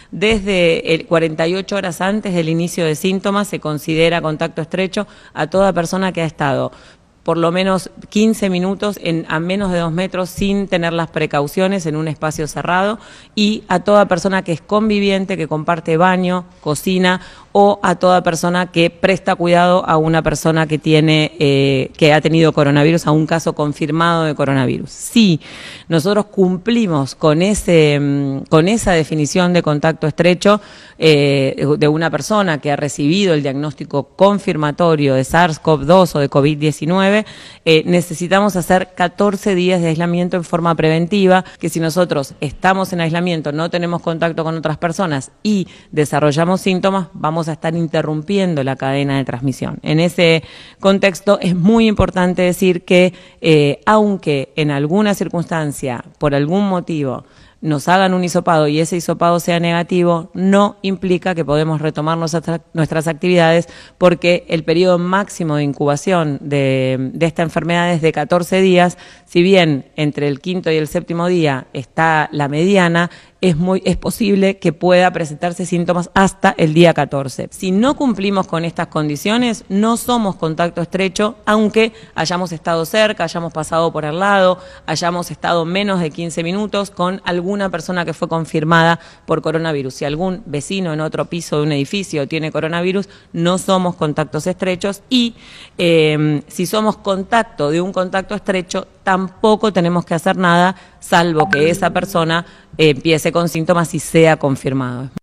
Desde 48 horas antes del inicio de síntomas se considera contacto estrecho a toda persona que ha estado por lo menos 15 minutos a menos de 2 metros sin tener las precauciones en un espacio cerrado, y a toda persona que es conviviente, que comparte baño, cocina, o a toda persona que presta cuidado a una persona que que ha tenido coronavirus, a un caso confirmado de coronavirus. Si nosotros cumplimos con esa definición de contacto estrecho de una persona que ha recibido el diagnóstico confirmatorio de SARS-CoV-2 o de COVID-19, necesitamos hacer 14 días de aislamiento en forma preventiva, que si nosotros estamos en aislamiento, no tenemos contacto con otras personas y desarrollamos síntomas, vamos a estar interrumpiendo la cadena de transmisión. En ese contexto es muy importante decir que aunque en alguna circunstancia, por algún motivo, nos hagan un hisopado y ese hisopado sea negativo, no implica que podemos retomar nuestras actividades, porque el periodo máximo de incubación de esta enfermedad es de 14 días. Si bien entre el quinto y el séptimo día está la mediana, es posible que pueda presentarse síntomas hasta el día 14. Si no cumplimos con estas condiciones, no somos contacto estrecho, aunque hayamos estado cerca, hayamos pasado por al lado, hayamos estado menos de 15 minutos con alguna persona que fue confirmada por coronavirus. Si algún vecino en otro piso de un edificio tiene coronavirus, no somos contactos estrechos, y si somos contacto de un contacto estrecho, tampoco tenemos que hacer nada, salvo que esa persona empiece con síntomas y sea confirmado.